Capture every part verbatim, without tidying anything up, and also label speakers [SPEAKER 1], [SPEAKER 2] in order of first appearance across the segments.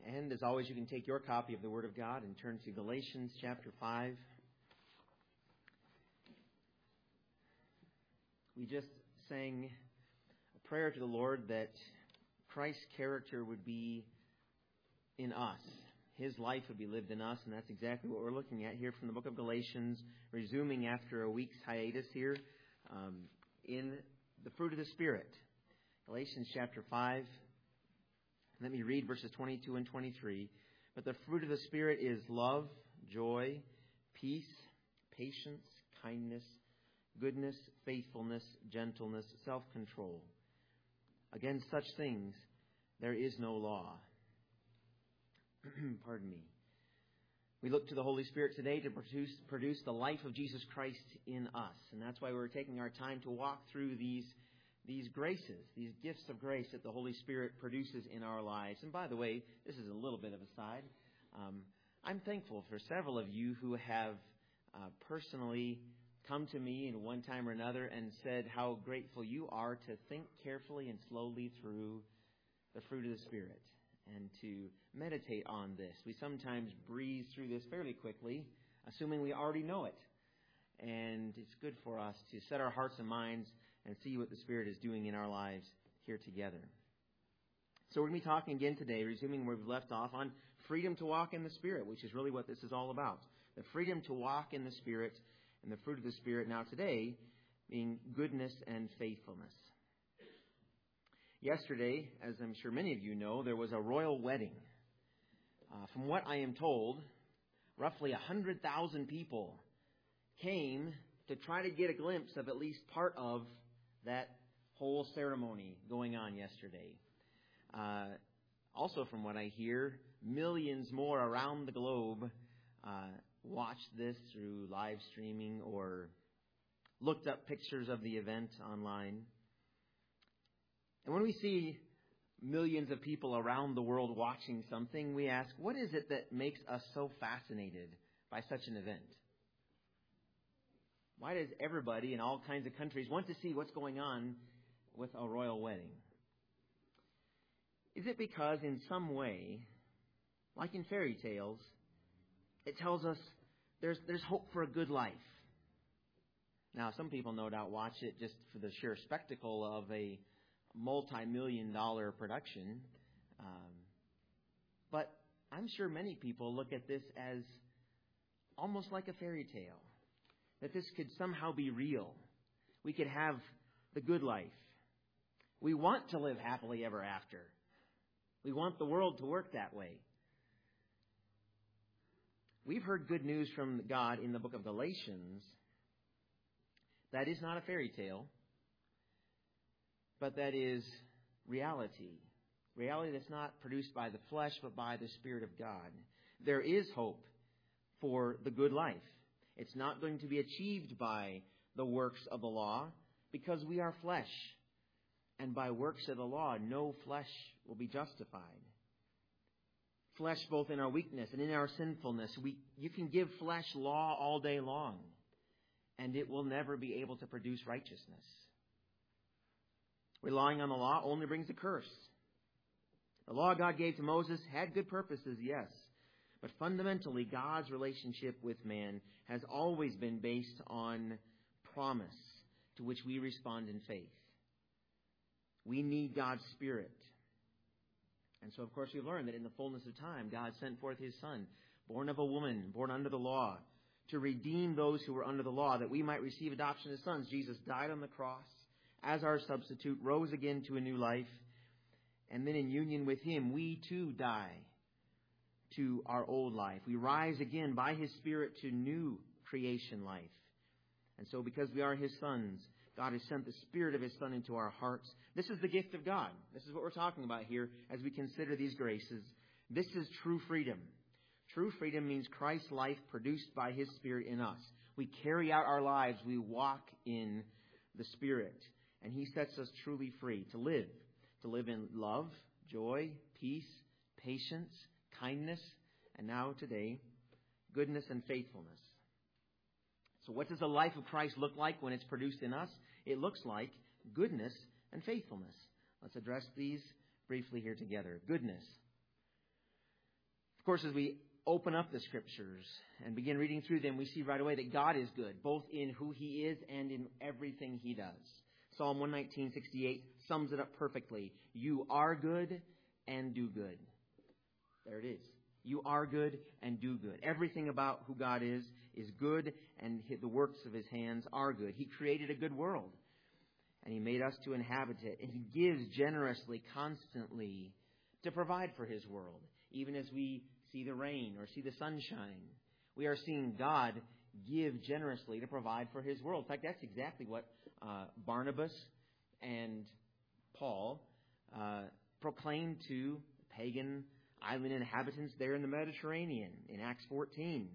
[SPEAKER 1] And as always, you can take your copy of the Word of God and turn to Galatians chapter five. We just sang a prayer to the Lord that Christ's character would be in us. His life would be lived in us, and that's exactly what we're looking at here from the book of Galatians, resuming after a week's hiatus here um, in the fruit of the Spirit. Galatians chapter five. Let me read verses twenty-two and twenty-three. But the fruit of the Spirit is love, joy, peace, patience, kindness, goodness, faithfulness, gentleness, self-control. Against such things there is no law. Pardon me. We look to the Holy Spirit today to produce, produce the life of Jesus Christ in us. And that's why we're taking our time to walk through these These graces, these gifts of grace that the Holy Spirit produces in our lives. And by the way, this is a little bit of a side. Um, I'm thankful for several of you who have uh, personally come to me in one time or another and said how grateful you are to think carefully and slowly through the fruit of the Spirit and to meditate on this. We sometimes breeze through this fairly quickly, assuming we already know it. And it's good for us to set our hearts and minds and see what the Spirit is doing in our lives here together. So we're going to be talking again today, resuming where we've left off, on freedom to walk in the Spirit, which is really what this is all about. The freedom to walk in the Spirit and the fruit of the Spirit. Now today, being goodness and faithfulness. Yesterday, as I'm sure many of you know, there was a royal wedding. Uh, from what I am told, roughly one hundred thousand people came to try to get a glimpse of at least part of that whole ceremony going on yesterday. Uh, also, from what I hear, millions more around the globe uh, watched this through live streaming or looked up pictures of the event online. And when we see millions of people around the world watching something, we ask, what is it that makes us so fascinated by such an event? Why does everybody in all kinds of countries want to see what's going on with a royal wedding? Is it because in some way, like in fairy tales, it tells us there's there's hope for a good life? Now, some people no doubt watch it just for the sheer spectacle of a multi-million dollar production. Um, but I'm sure many people look at this as almost like a fairy tale. That this could somehow be real. We could have the good life. We want to live happily ever after. We want the world to work that way. We've heard good news from God in the book of Galatians. That is not a fairy tale, but that is reality. Reality that's not produced by the flesh, but by the Spirit of God. There is hope for the good life. It's not going to be achieved by the works of the law because we are flesh. And by works of the law, no flesh will be justified. Flesh both in our weakness and in our sinfulness. We, you can give flesh law all day long, and it will never be able to produce righteousness. Relying on the law only brings a curse. The law God gave to Moses had good purposes, yes. But fundamentally, God's relationship with man has always been based on promise to which we respond in faith. We need God's Spirit. And so, of course, we learn that in the fullness of time, God sent forth His Son, born of a woman, born under the law, to redeem those who were under the law, that we might receive adoption as sons. Jesus died on the cross as our substitute, rose again to a new life, and then in union with Him, we too die to our old life. We rise again by His Spirit to new creation life. And so because we are His sons, God has sent the Spirit of His Son into our hearts. This is the gift of God. This is what we're talking about here as we consider these graces. This is true freedom. True freedom means Christ's life produced by His Spirit in us. We carry out our lives. We walk in the Spirit. And He sets us truly free to live. To live in love, joy, peace, patience, kindness, and now today, goodness and faithfulness. So what does the life of Christ look like when it's produced in us? It looks like goodness and faithfulness. Let's address these briefly here together. Goodness. Of course, as we open up the Scriptures and begin reading through them, we see right away that God is good, both in who He is and in everything He does. Psalm one nineteen, sixty-eight sums it up perfectly. You are good and do good. There it is. You are good and do good. Everything about who God is is good, and the works of His hands are good. He created a good world, and He made us to inhabit it. And He gives generously, constantly, to provide for His world. Even as we see the rain or see the sunshine, we are seeing God give generously to provide for His world. In fact, that's exactly what uh, Barnabas and Paul uh, proclaimed to pagan island inhabitants there in the Mediterranean in Acts fourteen.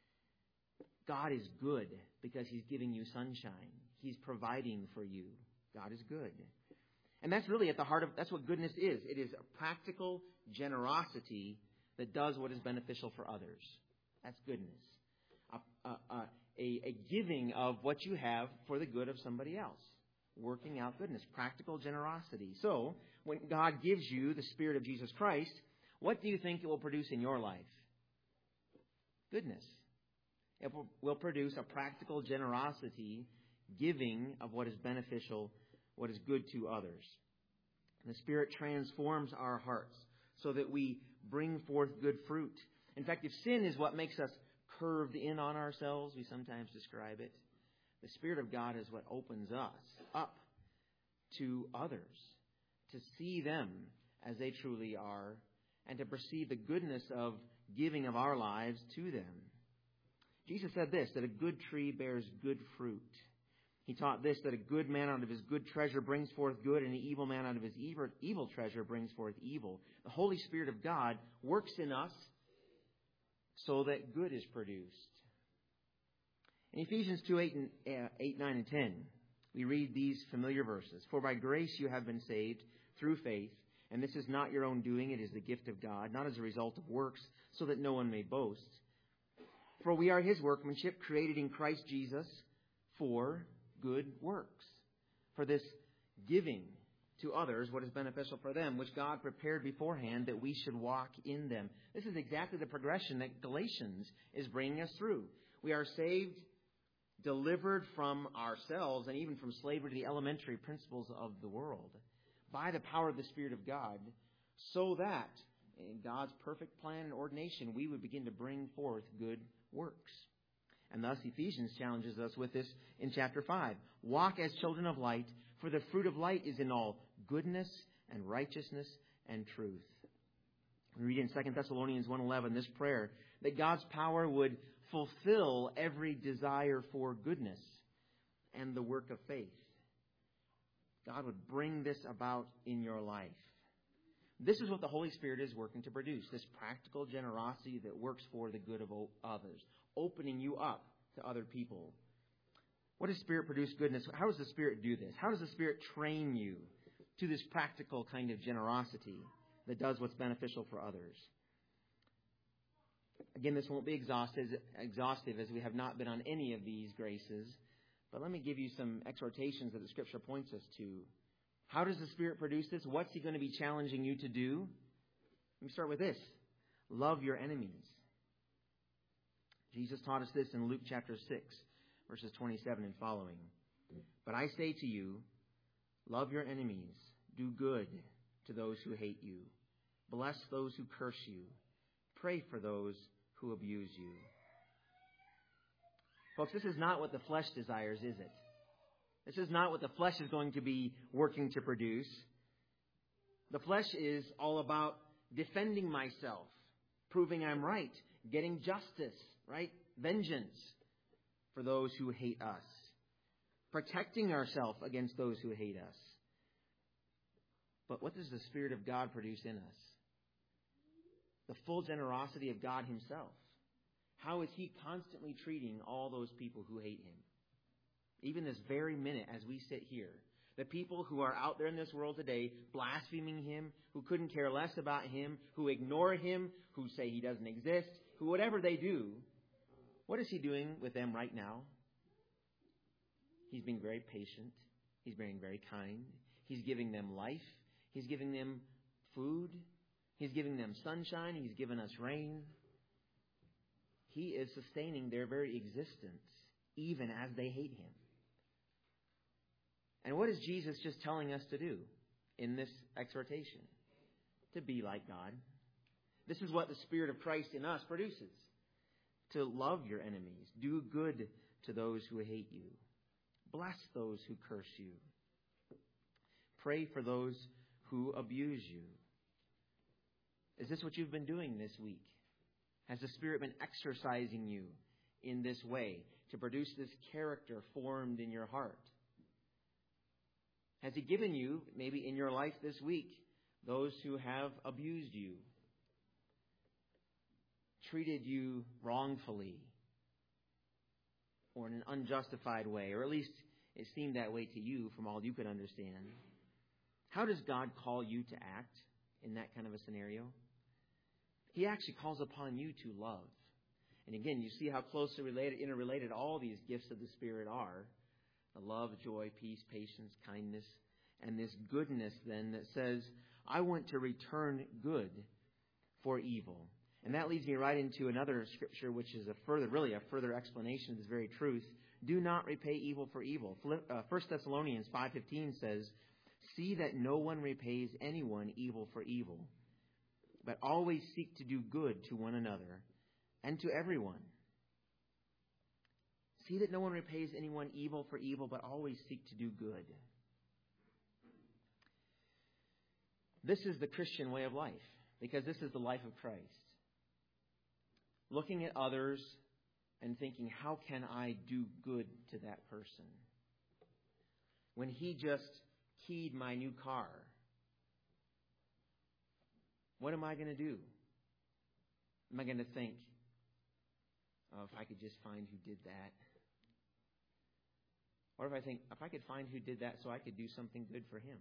[SPEAKER 1] God is good because He's giving you sunshine. He's providing for you. God is good. And that's really at the heart of, that's what goodness is. It is a practical generosity that does what is beneficial for others. That's goodness. A, a, a, a giving of what you have for the good of somebody else. Working out goodness. Practical generosity. So, when God gives you the Spirit of Jesus Christ, what do you think it will produce in your life? Goodness. It will, will produce a practical generosity, giving of what is beneficial, what is good to others. And the Spirit transforms our hearts so that we bring forth good fruit. In fact, if sin is what makes us curved in on ourselves, we sometimes describe it, the Spirit of God is what opens us up to others, to see them as they truly are, and to perceive the goodness of giving of our lives to them. Jesus said this, that a good tree bears good fruit. He taught this, that a good man out of his good treasure brings forth good, and an evil man out of his evil, evil treasure brings forth evil. The Holy Spirit of God works in us so that good is produced. In Ephesians two, eight, and, uh, eight, nine, and ten, we read these familiar verses. For by grace you have been saved through faith, and this is not your own doing, it is the gift of God, not as a result of works, so that no one may boast. For we are His workmanship, created in Christ Jesus for good works, for this giving to others what is beneficial for them, which God prepared beforehand that we should walk in them. This is exactly the progression that Galatians is bringing us through. We are saved, delivered from ourselves, and even from slavery to the elementary principles of the world, by the power of the Spirit of God, so that in God's perfect plan and ordination, we would begin to bring forth good works. And thus Ephesians challenges us with this in chapter five. Walk as children of light, for the fruit of light is in all goodness and righteousness and truth. We read in Second Thessalonians one eleven this prayer, that God's power would fulfill every desire for goodness and the work of faith. God would bring this about in your life. This is what the Holy Spirit is working to produce, this practical generosity that works for the good of others, opening you up to other people. What does Spirit produce goodness? How does the Spirit do this? How does the Spirit train you to this practical kind of generosity that does what's beneficial for others? Again, this won't be exhaustive, exhaustive as we have not been on any of these graces, but let me give you some exhortations that the Scripture points us to. How does the Spirit produce this? What's He going to be challenging you to do? Let me start with this. Love your enemies. Jesus taught us this in Luke chapter six, verses twenty-seven and following. But I say to you, love your enemies. Do good to those who hate you. Bless those who curse you. Pray for those who abuse you. Folks, this is not what the flesh desires, is it? This is not what the flesh is going to be working to produce. The flesh is all about defending myself, proving I'm right, getting justice, right? Vengeance for those who hate us, protecting ourselves against those who hate us. But what does the Spirit of God produce in us? The full generosity of God Himself. How is He constantly treating all those people who hate Him? Even this very minute as we sit here, the people who are out there in this world today blaspheming Him, who couldn't care less about Him, who ignore Him, who say He doesn't exist, who whatever they do, what is He doing with them right now? He's being very patient. He's being very kind. He's giving them life. He's giving them food. He's giving them sunshine. He's given us rain. He is sustaining their very existence, even as they hate Him. And what is Jesus just telling us to do in this exhortation? To be like God. This is what the Spirit of Christ in us produces. To love your enemies. Do good to those who hate you. Bless those who curse you. Pray for those who abuse you. Is this what you've been doing this week? Has the Spirit been exercising you in this way to produce this character formed in your heart? Has He given you, maybe in your life this week, those who have abused you, treated you wrongfully, or in an unjustified way, or at least it seemed that way to you from all you could understand? How does God call you to act in that kind of a scenario? He actually calls upon you to love. And again, you see how closely related, interrelated all these gifts of the Spirit are. The love, joy, peace, patience, kindness, and this goodness then that says, I want to return good for evil. And that leads me right into another scripture, which is a further, really a further explanation of this very truth. Do not repay evil for evil. First Thessalonians five fifteen says, see that no one repays anyone evil for evil, but always seek to do good to one another and to everyone. See that no one repays anyone evil for evil, but always seek to do good. This is the Christian way of life, because this is the life of Christ. Looking at others and thinking, how can I do good to that person? When he just keyed my new car, what am I going to do? Am I going to think, oh, if I could just find who did that? Or if I think, if I could find who did that so I could do something good for him?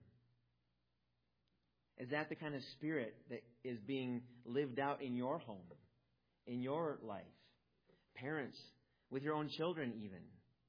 [SPEAKER 1] Is that the kind of spirit that is being lived out in your home, in your life? Parents, with your own children even.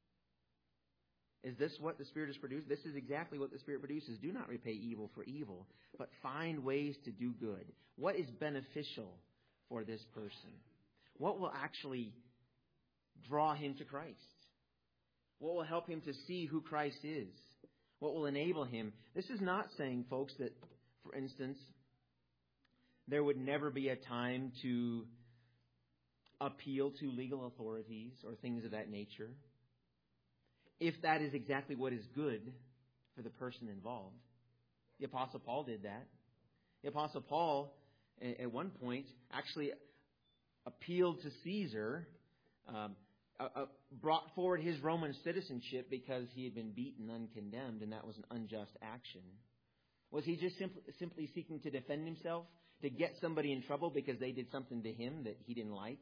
[SPEAKER 1] Is this what the Spirit has produced? This is exactly what the Spirit produces. Do not repay evil for evil, but find ways to do good. What is beneficial for this person? What will actually draw him to Christ? What will help him to see who Christ is? What will enable him? This is not saying, folks, that, for instance, there would never be a time to appeal to legal authorities or things of that nature, if that is exactly what is good for the person involved. The Apostle Paul did that. The Apostle Paul, at one point, actually appealed to Caesar, um, uh, uh, brought forward his Roman citizenship because he had been beaten uncondemned, and that was an unjust action. Was he just simply, simply seeking to defend himself, to get somebody in trouble because they did something to him that he didn't like?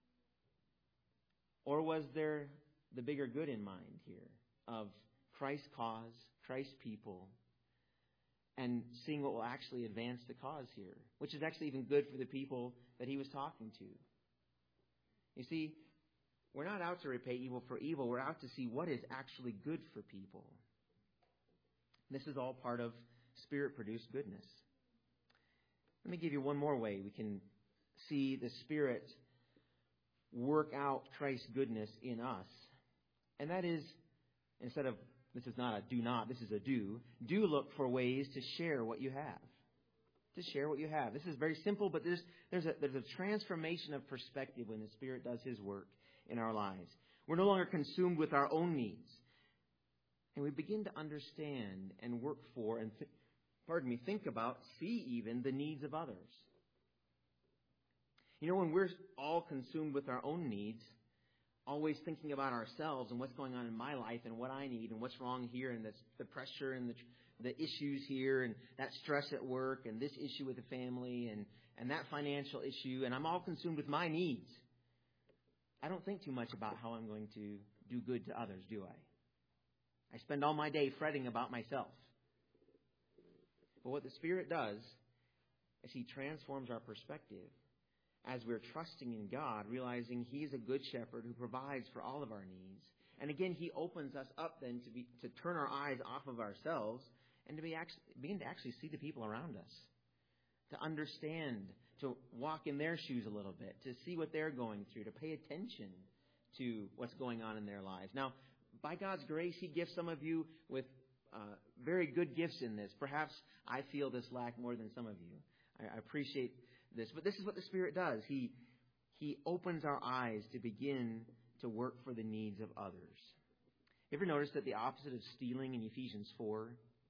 [SPEAKER 1] Or was there the bigger good in mind here of Christ's cause, Christ's people, and seeing what will actually advance the cause here, which is actually even good for the people that he was talking to? You see, we're not out to repay evil for evil. We're out to see what is actually good for people. This is all part of Spirit-produced goodness. Let me give you one more way we can see the Spirit work out Christ's goodness in us. And that is, instead of, this is not a do not, this is a do, do look for ways to share what you have. To share what you have. This is very simple, but there's, there's, a, there's a transformation of perspective when the Spirit does His work in our lives. We're no longer consumed with our own needs. And we begin to understand and work for and, th- pardon me, think about, see even the needs of others. You know, when we're all consumed with our own needs, always thinking about ourselves and what's going on in my life and what I need and what's wrong here and the, the pressure and the, the issues here and that stress at work and this issue with the family and, and that financial issue, and I'm all consumed with my needs. I don't think too much about how I'm going to do good to others, do I? I spend all my day fretting about myself. But what the Spirit does is He transforms our perspective as we're trusting in God, realizing He's a good shepherd who provides for all of our needs. And again, He opens us up then to be to turn our eyes off of ourselves and to be actually, begin to actually see the people around us. to understand, to walk in their shoes a little bit, to see what they're going through, to pay attention to what's going on in their lives. Now, by God's grace, He gifts some of you with uh, very good gifts in this. Perhaps I feel this lack more than some of you. I, I appreciate this. But this is what the Spirit does. He, he opens our eyes to begin to work for the needs of others. You ever notice that the opposite of stealing in Ephesians four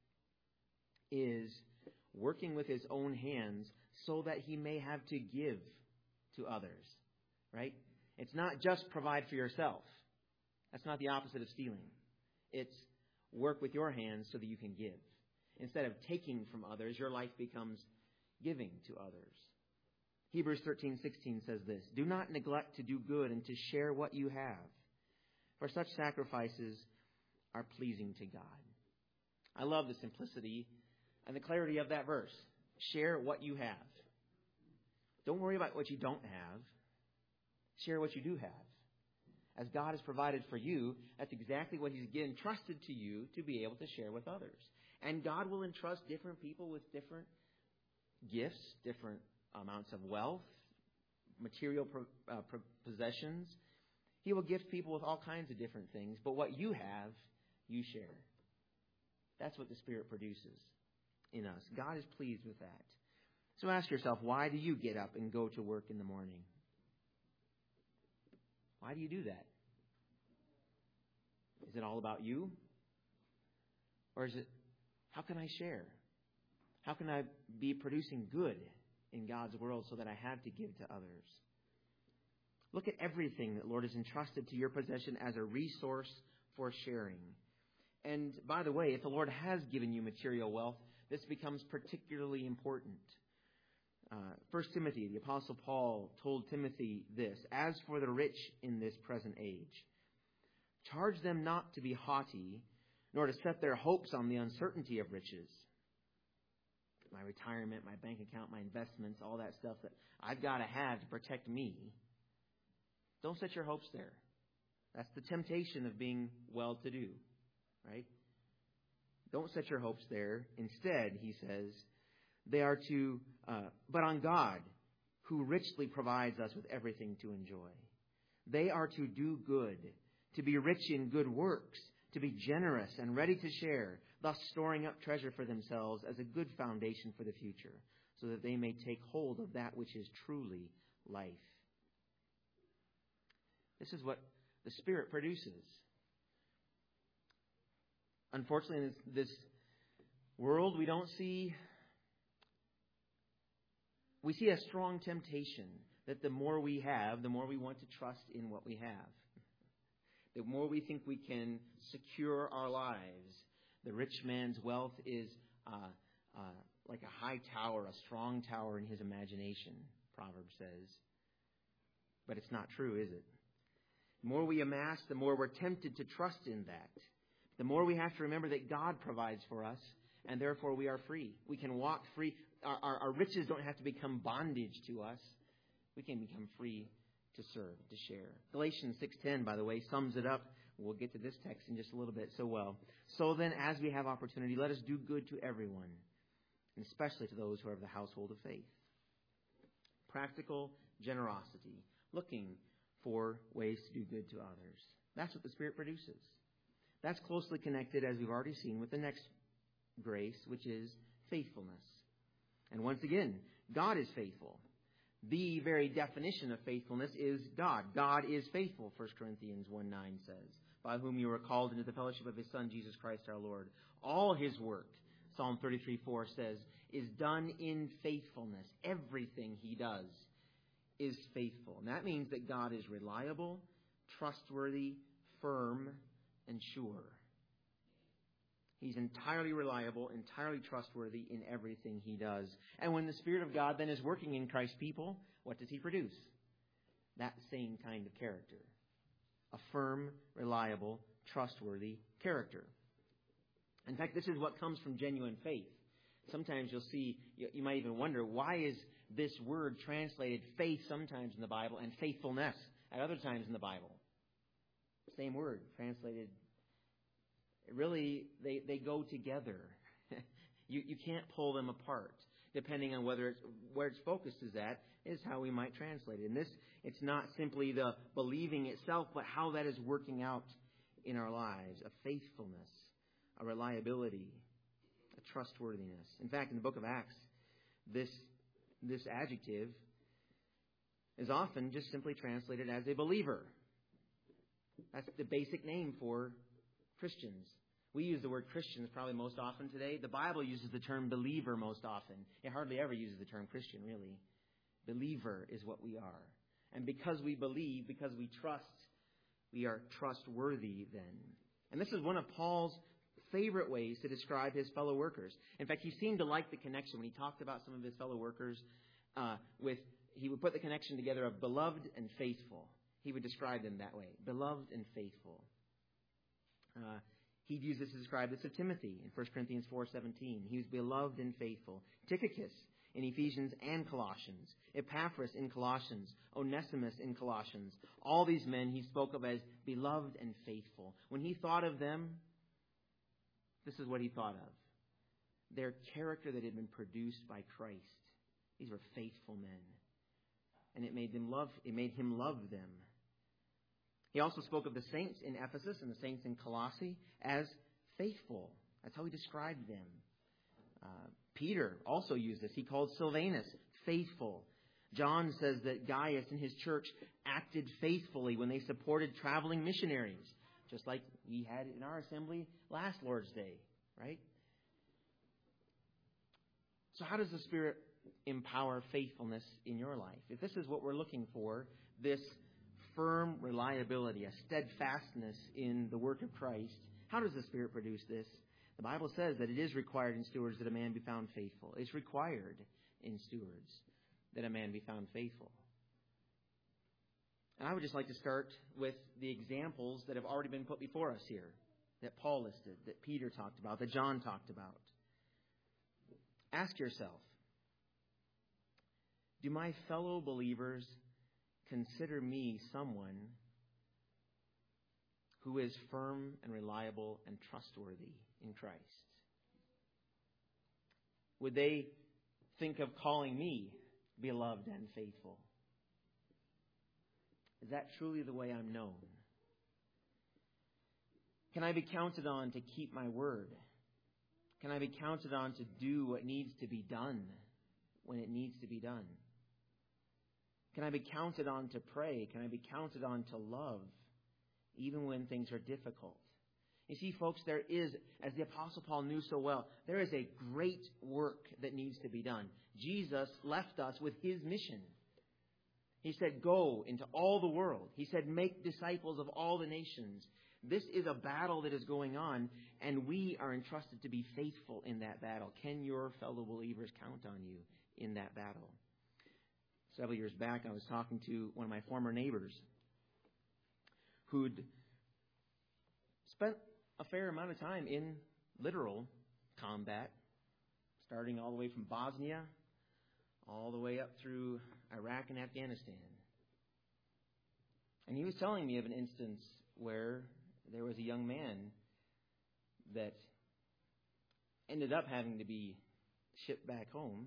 [SPEAKER 1] is working with his own hands so that he may have to give to others, right? It's not just provide for yourself. That's not the opposite of stealing. It's work with your hands so that you can give. Instead of taking from others, your life becomes giving to others. Hebrews thirteen sixteen says this, "Do not neglect to do good and to share what you have, for such sacrifices are pleasing to God." I love the simplicity and the clarity of that verse. Share what you have. Don't worry about what you don't have. Share what you do have. As God has provided for you, that's exactly what He's entrusted to you to be able to share with others. And God will entrust different people with different gifts, different amounts of wealth, material uh, possessions. He will gift people with all kinds of different things. But what you have, you share. That's what the Spirit produces in us. God is pleased with that. So ask yourself, why do you get up and go to work in the morning? Why do you do that? Is it all about you? Or is it, how can I share? How can I be producing good in God's world so that I have to give to others? Look at everything that Lord has entrusted to your possession as a resource for sharing. And by the way, if the Lord has given you material wealth, this becomes particularly important. Uh, First Timothy, the Apostle Paul told Timothy this, "As for the rich in this present age, charge them not to be haughty, nor to set their hopes on the uncertainty of riches." My retirement, my bank account, my investments, all that stuff that I've got to have to protect me. Don't set your hopes there. That's the temptation of being well-to-do, right? Don't set your hopes there. Instead, he says, they are to, uh, but on God, who richly provides us with everything to enjoy. They are to do good, to be rich in good works, to be generous and ready to share, thus storing up treasure for themselves as a good foundation for the future, so that they may take hold of that which is truly life. This is what the Spirit produces. Unfortunately, in this, this world, we don't see... We see a strong temptation that the more we have, the more we want to trust in what we have. The more we think we can secure our lives. The rich man's wealth is uh, uh, like a high tower, a strong tower in his imagination, Proverbs says. But it's not true, is it? The more we amass, the more we're tempted to trust in that. The more we have to remember that God provides for us, and therefore we are free. We can walk free. Our, our, our riches don't have to become bondage to us. We can become free to serve, to share. Galatians six ten, by the way, sums it up. We'll get to this text in just a little bit so well. So then, as we have opportunity, let us do good to everyone, and especially to those who are of the household of faith. Practical generosity, looking for ways to do good to others. That's what the Spirit produces. That's closely connected, as we've already seen, with the next grace, which is faithfulness. And once again, God is faithful. The very definition of faithfulness is God. God is faithful, First Corinthians one nine says, by whom you were called into the fellowship of His Son, Jesus Christ our Lord. All His work, Psalm thirty-three four says, is done in faithfulness. Everything He does is faithful. And that means that God is reliable, trustworthy, firm, and sure. He's entirely reliable, entirely trustworthy in everything He does. And when the Spirit of God then is working in Christ's people, what does He produce? That same kind of character. A firm, reliable, trustworthy character. In fact, this is what comes from genuine faith. Sometimes you'll see, you might even wonder, why is this word translated faith sometimes in the Bible and faithfulness at other times in the Bible? Same word, translated. Really, they, they go together. you, you can't pull them apart. depending on whether it's, where its focus is at, is how we might translate it. And this, it's not simply the believing itself, but how that is working out in our lives. A faithfulness, a reliability, a trustworthiness. In fact, in the book of Acts, this, this adjective is often just simply translated as a believer. That's the basic name for Christians. We use the word Christians probably most often today. The Bible uses the term believer most often. It hardly ever uses the term Christian, really. Believer is what we are. And because we believe, because we trust, we are trustworthy then. And this is one of Paul's favorite ways to describe his fellow workers. In fact, he seemed to like the connection when he talked about some of his fellow workers uh, with, he would put the connection together of beloved and faithful. He would describe them that way. Beloved and faithful. Uh, He'd use this to describe this of Timothy in First Corinthians four seventeen. He was beloved and faithful. Tychicus in Ephesians and Colossians. Epaphras in Colossians. Onesimus in Colossians. All these men he spoke of as beloved and faithful. When he thought of them, this is what he thought of. Their character that had been produced by Christ. These were faithful men. And it made them love, it made him love them. He also spoke of the saints in Ephesus and the saints in Colossae as faithful. That's how he described them. Uh, Peter also used this. He called Silvanus faithful. John says that Gaius and his church acted faithfully when they supported traveling missionaries, just like we had in our assembly last Lord's Day, right? So how does the Spirit empower faithfulness in your life? If this is what we're looking for, this firm reliability, a steadfastness in the work of Christ. How does the Spirit produce this? The Bible says that it is required in stewards that a man be found faithful. It's required in stewards that a man be found faithful. And I would just like to start with the examples that have already been put before us here, that Paul listed, that Peter talked about, that John talked about. Ask yourself, do my fellow believers consider me someone who is firm and reliable and trustworthy in Christ? Would they think of calling me beloved and faithful? Is that truly the way I'm known? Can I be counted on to keep my word? Can I be counted on to do what needs to be done when it needs to be done? Can I be counted on to pray? Can I be counted on to love, even when things are difficult? You see, folks, there is, as the Apostle Paul knew so well, there is a great work that needs to be done. Jesus left us with his mission. He said, go into all the world. He said, make disciples of all the nations. This is a battle that is going on, and we are entrusted to be faithful in that battle. Can your fellow believers count on you in that battle? Several years back, I was talking to one of my former neighbors who'd spent a fair amount of time in literal combat, starting all the way from Bosnia, all the way up through Iraq and Afghanistan. And he was telling me of an instance where there was a young man that ended up having to be shipped back home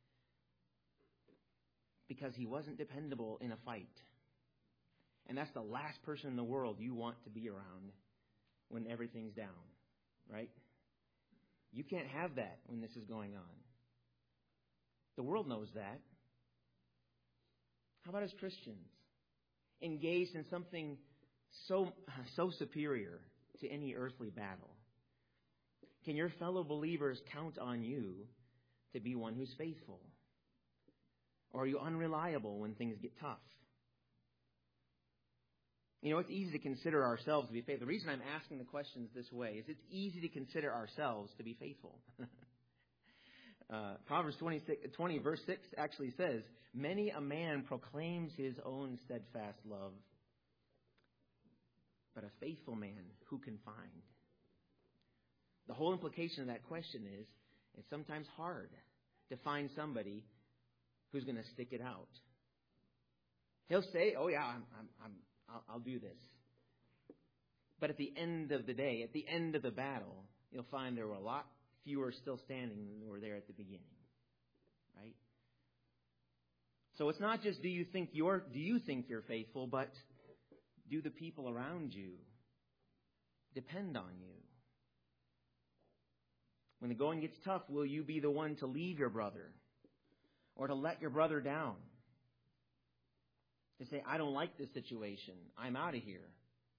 [SPEAKER 1] because he wasn't dependable in a fight. And that's the last person in the world you want to be around when everything's down, right? You can't have that when this is going on. The world knows that. How about as Christians? Engaged in something so, so superior to any earthly battle. Can your fellow believers count on you to be one who's faithful? Or are you unreliable when things get tough? You know, it's easy to consider ourselves to be faithful. The reason I'm asking the questions this way is it's easy to consider ourselves to be faithful. uh, Proverbs twenty-six, twenty, verse six actually says, many a man proclaims his own steadfast love, but a faithful man who can find? The whole implication of that question is it's sometimes hard to find somebody who's going to stick it out. He'll say, oh yeah, I'm, I'm, I'm, I'll, I'll do this. But at the end of the day, at the end of the battle, you'll find there were a lot fewer still standing than were there at the beginning. right? So it's not just do you think you're do you think you're faithful, but do the people around you depend on you? When the going gets tough, will you be the one to leave your brother or to let your brother down? To say, I don't like this situation. I'm out of here.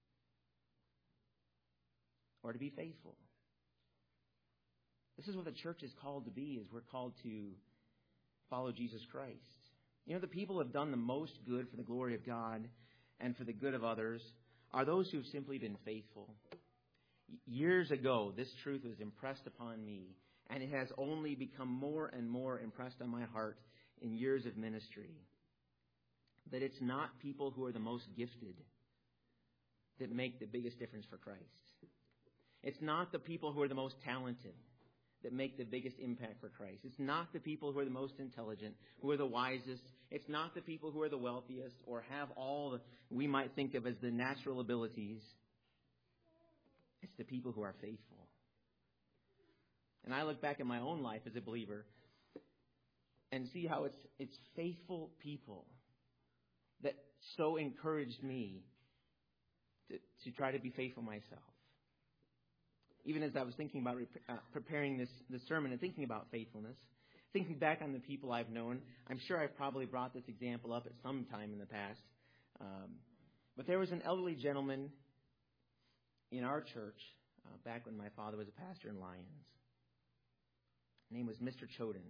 [SPEAKER 1] Or to be faithful. This is what the church is called to be, is we're called to follow Jesus Christ. You know, the people who have done the most good for the glory of God and for the good of others are those who have simply been faithful. Years ago, this truth was impressed upon me, and it has only become more and more impressed on my heart in years of ministry. That it's not people who are the most gifted that make the biggest difference for Christ. It's not the people who are the most talented that make the biggest impact for Christ. It's not the people who are the most intelligent, who are the wisest. It's not the people who are the wealthiest or have all the, we might think of as the natural abilities. It's the people who are faithful. And I look back at my own life as a believer and see how it's it's faithful people that so encouraged me to, to try to be faithful myself. Even as I was thinking about uh, preparing this, this sermon and thinking about faithfulness, thinking back on the people I've known, I'm sure I've probably brought this example up at some time in the past. Um, but there was an elderly gentleman in our church uh, back when my father was a pastor in Lyons. His name was Mister Choden.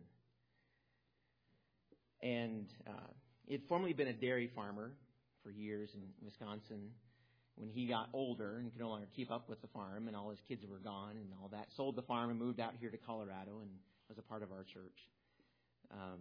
[SPEAKER 1] And uh, he had formerly been a dairy farmer for years in Wisconsin. When he got older and could no longer keep up with the farm and all his kids were gone and all that, sold the farm and moved out here to Colorado and was a part of our church. Um,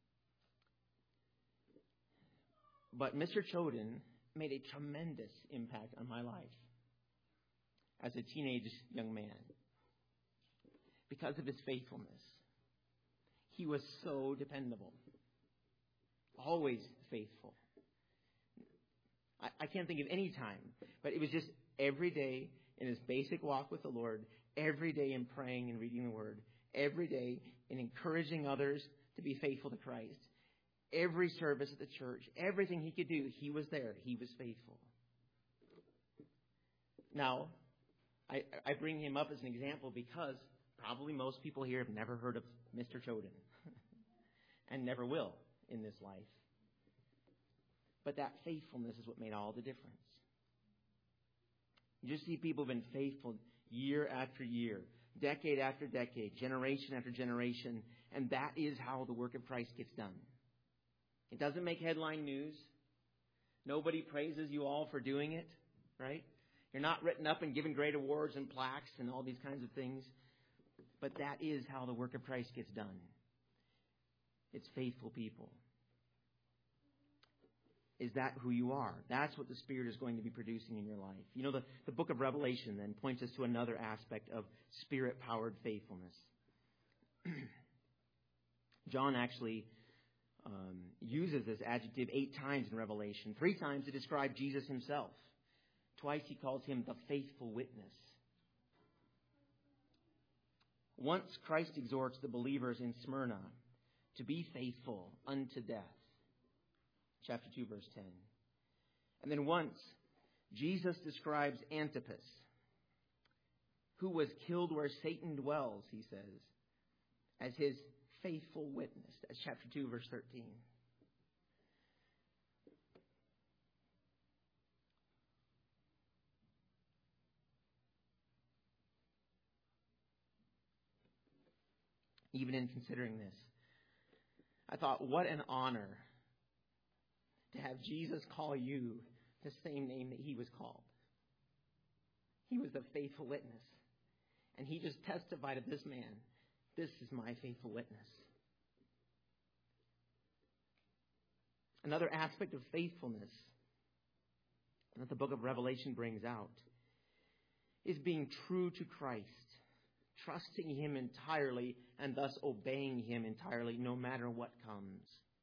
[SPEAKER 1] but Mister Choden made a tremendous impact on my life as a teenage young man because of his faithfulness. He was so dependable, always faithful. I can't think of any time, but it was just every day in his basic walk with the Lord, every day in praying and reading the Word, every day in encouraging others to be faithful to Christ, every service at the church, everything he could do, he was there. He was faithful. Now, I, I bring him up as an example because probably most people here have never heard of Mister Choden and never will in this life. But that faithfulness is what made all the difference. You just see people who have been faithful year after year, decade after decade, generation after generation, and that is how the work of Christ gets done. It doesn't make headline news. Nobody praises you all for doing it, right? You're not written up and given great awards and plaques and all these kinds of things. But that is how the work of Christ gets done. It's faithful people. Is that who you are? That's what the Spirit is going to be producing in your life. You know, the, the book of Revelation then points us to another aspect of Spirit-powered faithfulness. John actually um, uses this adjective eight times in Revelation. Three times to describe Jesus himself. Twice he calls him the faithful witness. Once Christ exhorts the believers in Smyrna to be faithful unto death. Chapter two, verse ten. And then once, Jesus describes Antipas, who was killed where Satan dwells, he says, as his faithful witness. That's chapter two, verse thirteen. Even in considering this, I thought, what an honor to have Jesus call you the same name that he was called. He was the faithful witness. And he just testified of this man, this is my faithful witness. Another aspect of faithfulness that the book of Revelation brings out is being true to Christ, trusting him entirely and thus obeying him entirely no matter what comes.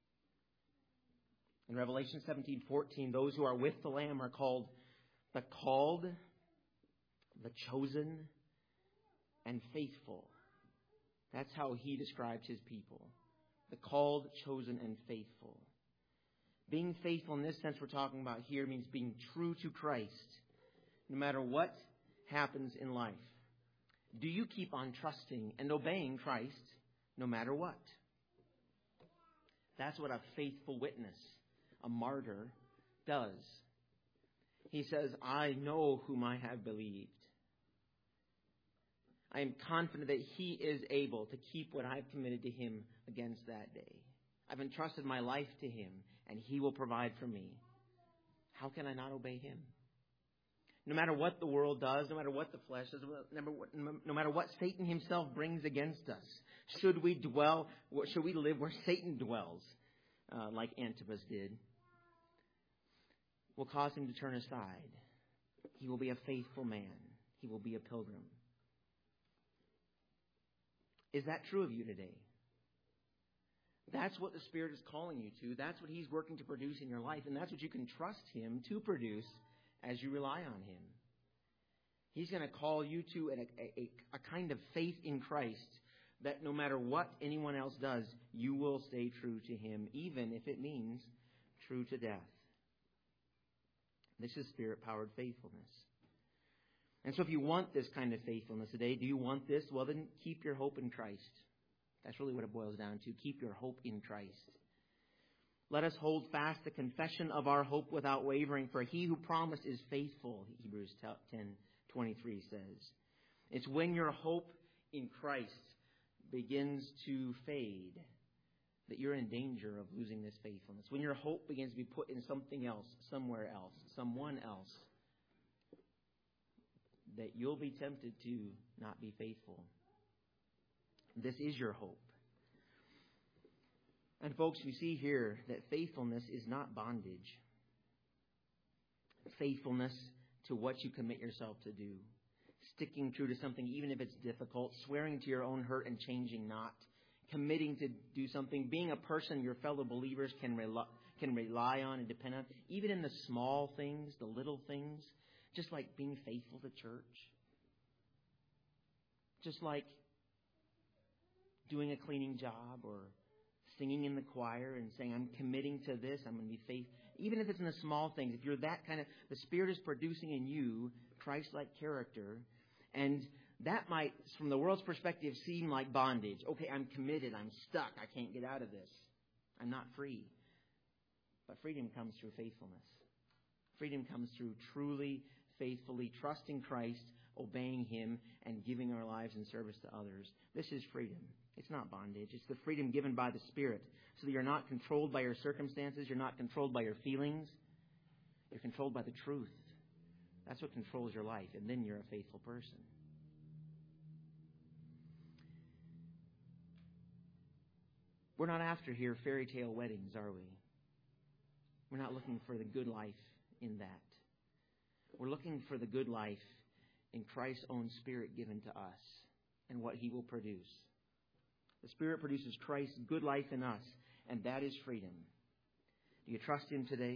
[SPEAKER 1] In Revelation seventeen fourteen, those who are with the Lamb are called the called, the chosen, and faithful. That's how he describes his people. the called, chosen, and faithful. Being faithful in this sense we're talking about here means being true to Christ, no matter what happens in life. Do you keep on trusting and obeying Christ no matter what? That's what a faithful witness, a martyr, does. He says, I know whom I have believed. I am confident that He is able to keep what I've committed to Him against that day. I've entrusted my life to Him, and He will provide for me. How can I not obey Him? No matter what the world does, no matter what the flesh does, no matter what Satan himself brings against us, should we dwell, should we live where Satan dwells, uh, like Antipas did, will cause him to turn aside. He will be a faithful man. He will be a pilgrim. Is that true of you today? That's what the Spirit is calling you to. That's what He's working to produce in your life. And that's what you can trust Him to produce as you rely on Him. He's going to call you to a, a, a kind of faith in Christ that no matter what anyone else does, you will stay true to Him, even if it means true to death. This is Spirit-powered faithfulness. And so if you want this kind of faithfulness today, do you want this? Well, then keep your hope in Christ. That's really what it boils down to. Keep your hope in Christ. Let us hold fast the confession of our hope without wavering, for He who promised is faithful, Hebrews ten twenty-three says. It's when your hope in Christ begins to fade that you're in danger of losing this faithfulness. When your hope begins to be put in something else, somewhere else, someone else, that you'll be tempted to not be faithful. This is your hope. And folks, you see here that faithfulness is not bondage. Faithfulness to what you commit yourself to do. Sticking true to something even if it's difficult. Swearing to your own hurt and changing not. Committing to do something. Being a person your fellow believers can rely, can rely on and depend on. Even in the small things, the little things. Just like being faithful to church. Just like doing a cleaning job or singing in the choir and saying, I'm committing to this, I'm going to be faithful. Even if it's in the small things, if you're that kind of, the Spirit is producing in you Christ-like character, and that might, from the world's perspective, seem like bondage. Okay, I'm committed, I'm stuck, I can't get out of this. I'm not free. But freedom comes through faithfulness. Freedom comes through truly, faithfully trusting Christ, obeying Him, and giving our lives in service to others. This is freedom. It's not bondage. It's the freedom given by the Spirit so that you're not controlled by your circumstances. You're not controlled by your feelings. You're controlled by the truth. That's what controls your life, and then you're a faithful person. We're not after here fairy tale weddings, are we? We're not looking for the good life in that. We're looking for the good life in Christ's own Spirit given to us and what He will produce. The Spirit produces Christ's good life in us, and that is freedom. Do you trust Him today?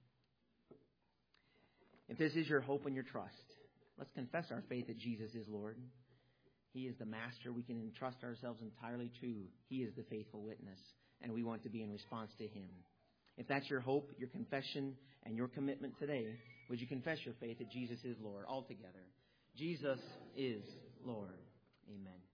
[SPEAKER 1] If this is your hope and your trust, let's confess our faith that Jesus is Lord. He is the Master we can entrust ourselves entirely to. He is the faithful witness, and we want to be in response to Him. If that's your hope, your confession, and your commitment today, would you confess your faith that Jesus is Lord altogether? Jesus is Lord. Amen.